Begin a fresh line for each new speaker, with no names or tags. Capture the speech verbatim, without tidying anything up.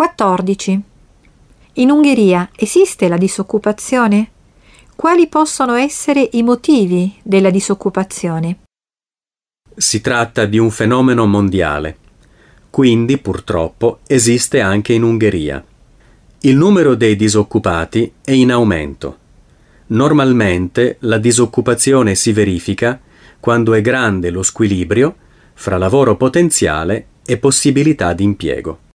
quattordici. In Ungheria esiste la disoccupazione? Quali possono essere i motivi della disoccupazione?
Si tratta di un fenomeno mondiale, quindi purtroppo esiste anche in Ungheria. Il numero dei disoccupati è in aumento. Normalmente la disoccupazione si verifica quando è grande lo squilibrio fra lavoro potenziale e possibilità di impiego.